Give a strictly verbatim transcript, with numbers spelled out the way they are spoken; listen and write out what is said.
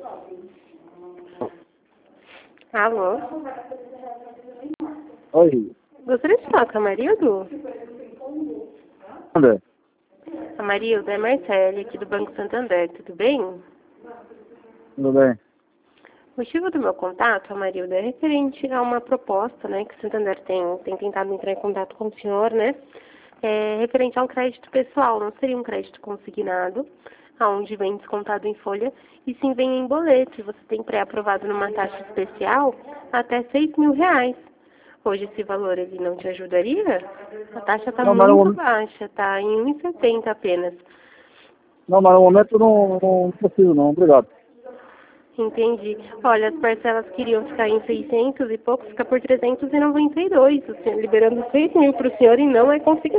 Alô? Oi, Gostaria de falar com a Marildo? André. A Marildo é Marcele, aqui do Banco Santander, tudo bem? Tudo bem? O motivo do meu contato, Amarildo, é referente a uma proposta, né, que o Santander tem, tem tentado entrar em contato com o senhor, né, é, referente a um crédito pessoal, não seria um crédito consignado, aonde vem descontado em folha, e sim vem em boleto, e você tem pré-aprovado numa taxa especial até seis mil reais. Hoje esse valor ele não te ajudaria? A taxa está Não, mas muito no, baixa, está em um e setenta apenas. não, mas no momento não, não preciso não, obrigado. Entendi. Olha, as parcelas queriam ficar em seiscentos e pouco, fica por trezentos e noventa e dois, o senhor liberando seis mil para o senhor e não é consignado.